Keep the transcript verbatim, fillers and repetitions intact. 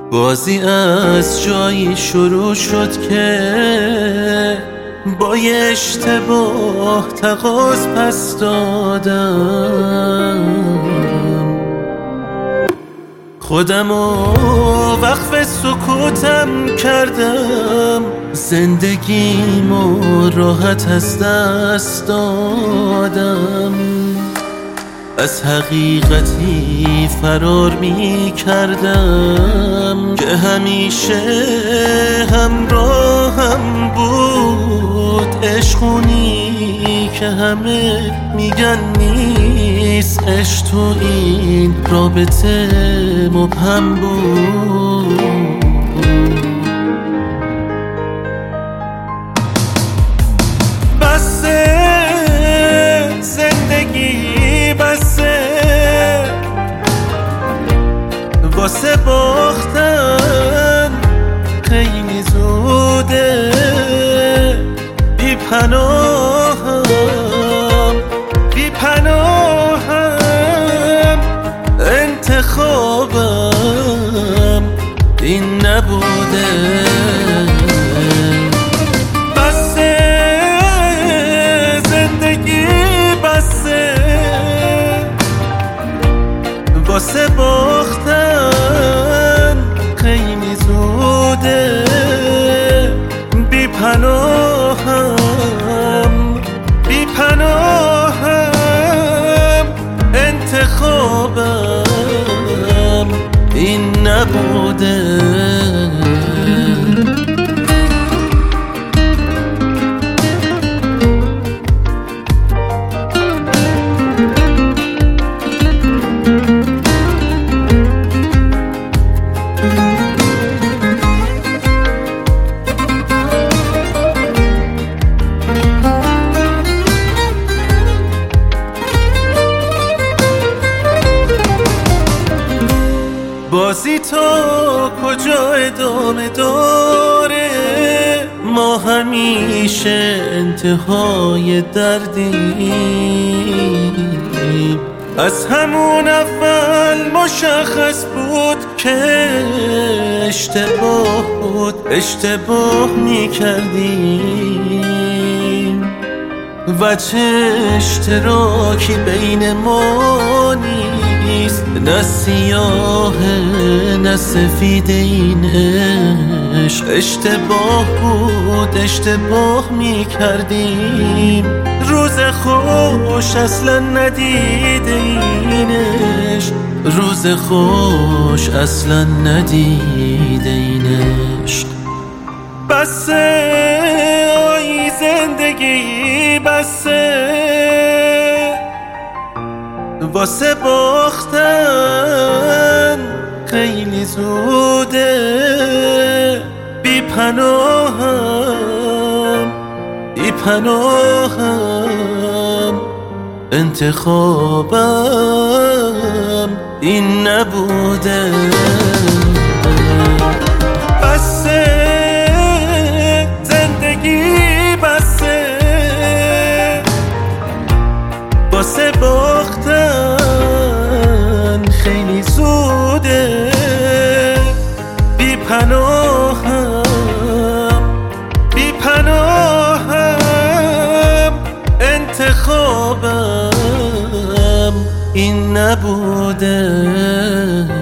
بازی از جایی شروع شد که با یه اشتباه تقاض پس دادم. خودمو وقف سکوتم کردم، زندگیمو راحت از دست دادم. از حقیقتی فرار می کردم که همیشه همراهم بود. عشقونی که همه میگن نیست، عشق تو این رابطه مبهم بود. بسه زندگی، بسه واسه باختن خیلی زوده. بی پناهم، بی پناهم، انتخابم این نبوده. بسه زندگی، بسه واسه باختن خیلی زوده. بی پناهم، بی پناهم، انتخابم این نبوده. بازی تا کجا ادامه داره؟ ما همیشه انتهای دردیم. از همون اول مشخص بود که اشتباه بود، اشتباه میکردیم. و چه اشتراکی بین ما نیست، نه سیاه نه سفید این عشق. اشتباه بود، اشتباه میکردیم. روز خوش اصلا ندیده این عشق، روز خوش اصلا ندیده این عشق. بسه آی زندگی، بسه واسه باختن خیلی زوده. بی پناهم، بی پناهم، انتخابم این نبوده. بسه واسه باختن خیلی زوده. بی پناهم، بی پناهم، انتخابم این نبوده.